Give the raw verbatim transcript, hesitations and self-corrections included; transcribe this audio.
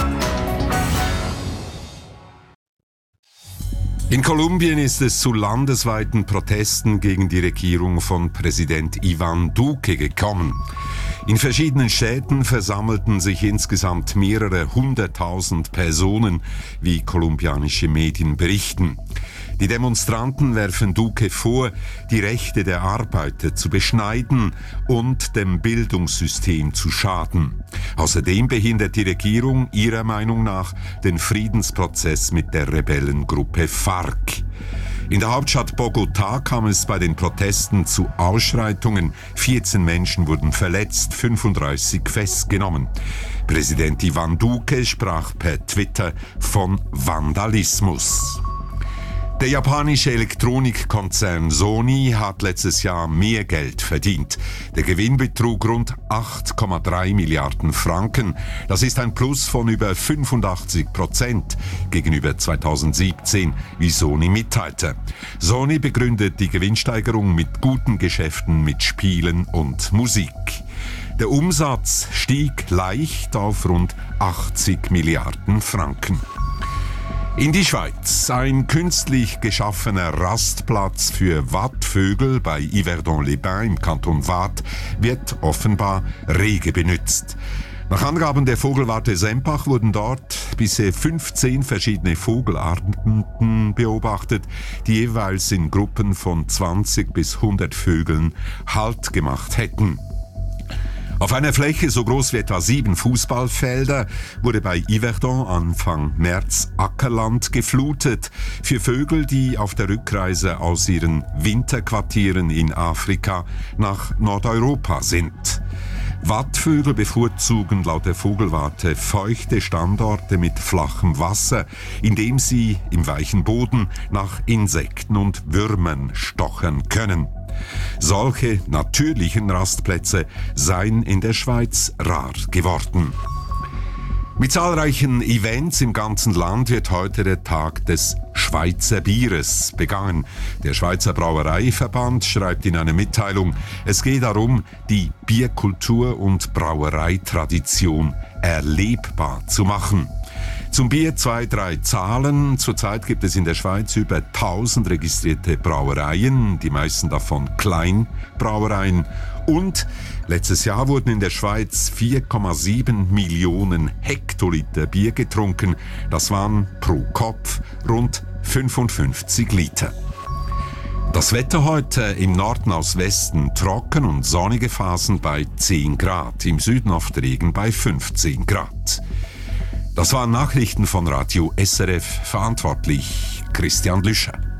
In Kolumbien ist es zu landesweiten Protesten gegen die Regierung von Präsident Iván Duque gekommen. In verschiedenen Städten versammelten sich insgesamt mehrere hunderttausend Personen, wie kolumbianische Medien berichten. Die Demonstranten werfen Duque vor, die Rechte der Arbeiter zu beschneiden und dem Bildungssystem zu schaden. Außerdem behindert die Regierung ihrer Meinung nach den Friedensprozess mit der Rebellengruppe FARC. In der Hauptstadt Bogotá kam es bei den Protesten zu Ausschreitungen. vierzehn Menschen wurden verletzt, fünfunddreißig festgenommen. Präsident Iván Duque sprach per Twitter von Vandalismus. Der japanische Elektronikkonzern Sony hat letztes Jahr mehr Geld verdient. Der Gewinn betrug rund acht Komma drei Milliarden Franken. Das ist ein Plus von über fünfundachtzig Prozent gegenüber zweitausendsiebzehn, wie Sony mitteilte. Sony begründet die Gewinnsteigerung mit guten Geschäften mit Spielen und Musik. Der Umsatz stieg leicht auf rund achtzig Milliarden Franken. In die Schweiz. Ein künstlich geschaffener Rastplatz für Wattvögel bei Yverdon-les-Bains im Kanton Waadt wird offenbar rege benutzt. Nach Angaben der Vogelwarte Sempach wurden dort bisher fünfzehn verschiedene Vogelarten beobachtet, die jeweils in Gruppen von zwanzig bis hundert Vögeln Halt gemacht hätten. Auf einer Fläche so groß wie etwa sieben Fußballfelder wurde bei Yverdon Anfang März Ackerland geflutet für Vögel, die auf der Rückreise aus ihren Winterquartieren in Afrika nach Nordeuropa sind. Wattvögel bevorzugen laut der Vogelwarte feuchte Standorte mit flachem Wasser, indem sie im weichen Boden nach Insekten und Würmern stochern können. Solche natürlichen Rastplätze seien in der Schweiz rar geworden. Mit zahlreichen Events im ganzen Land wird heute der Tag des Schweizer Bieres begangen. Der Schweizer Brauereiverband schreibt in einer Mitteilung, es geht darum, die Bierkultur und Brauereitradition erlebbar zu machen. Zum Bier zwei, drei Zahlen. Zurzeit gibt es in der Schweiz über tausend registrierte Brauereien, die meisten davon Kleinbrauereien. Und letztes Jahr wurden in der Schweiz vier Komma sieben Millionen Hektoliter Bier getrunken. Das waren pro Kopf rund fünfundfünfzig Liter. Das Wetter heute im Norden aus Westen trocken und sonnige Phasen bei zehn Grad, im Süden oft Regen bei fünfzehn Grad. Das waren Nachrichten von Radio S R F, verantwortlich Christian Lüscher.